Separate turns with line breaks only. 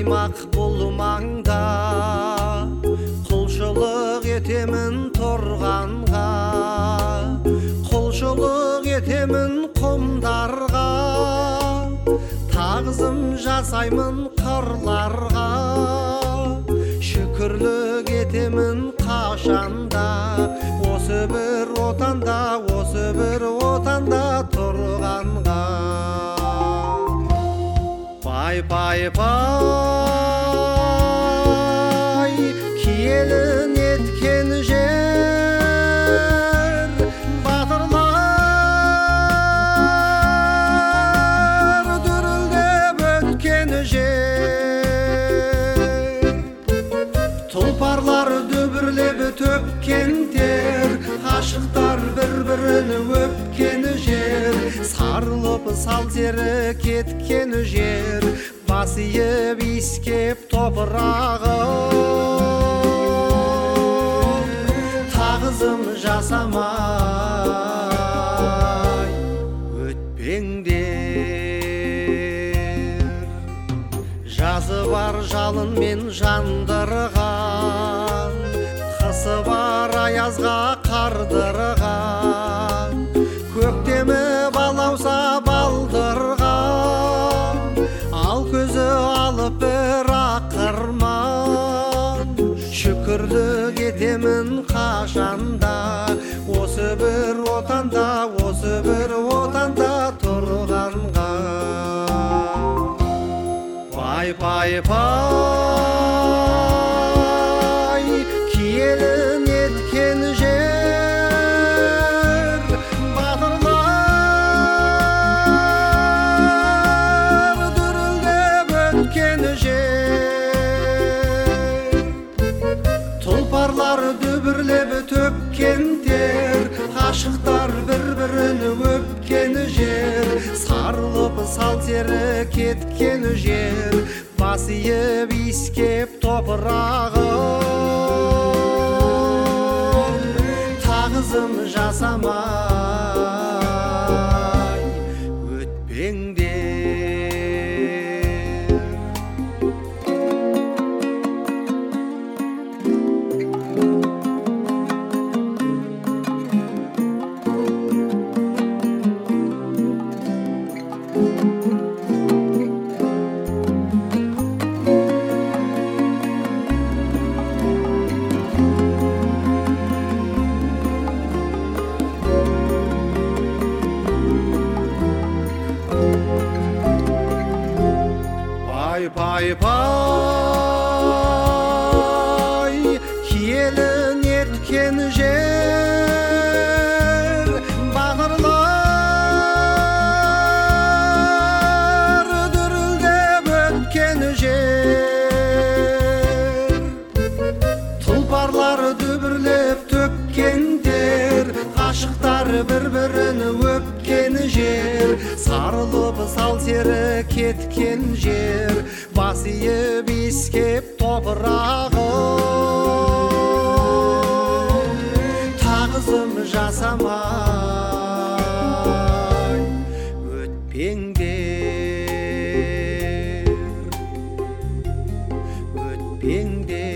жаймақ бұл маңда, құлшылық етемін торғанға, құлшылық етемін құмдарға, тағзым жасаймын қырларға, шүкірлік етемін қашанда, осы бір отанда, осы бір отанда тұрғанға. Пай пай пай, киелі неткен жер, батырлар дүрілдеп өткен жер, тұлпарлар дүбірлеп төккен тер, ғашықтар бір-бірін өпкен жер, сарылып сал-сері кеткен жер, бас иіп иіскеп топырағым, тағзым жасамай өтпеңдер. Жазы бар жалынмен жандырған, қысы бар аязға қардырған, көктемі балауса балдырған, ал көзі алып бір ақырман, шүкірлік етемін қашанда, осы бір отанда, осы бір отанда тұрғанға. Пай пай пай, киелі неткен жер, батырлар дүрілдеп өткен жер, тұлпарлар дүбірлеп төккен тер, ғашықтар бір-бірін өпкен жер, сарылып сал-сері кеткен жер, бас иіп иіскеп топырағым, тағзым жасамай өтпеңдер. Пай пай пай, киелі неткен жер, батырлар дүрілдеп өткен жер, тұлпарлар дүбірлеп төккен тер, ғашықтар бір-бірін өпкен жер, сарылып сал-сері кеткен жер, бас иіп иіскеп топырағым, тағзым жасамай өтпеңдер, өтпеңдер.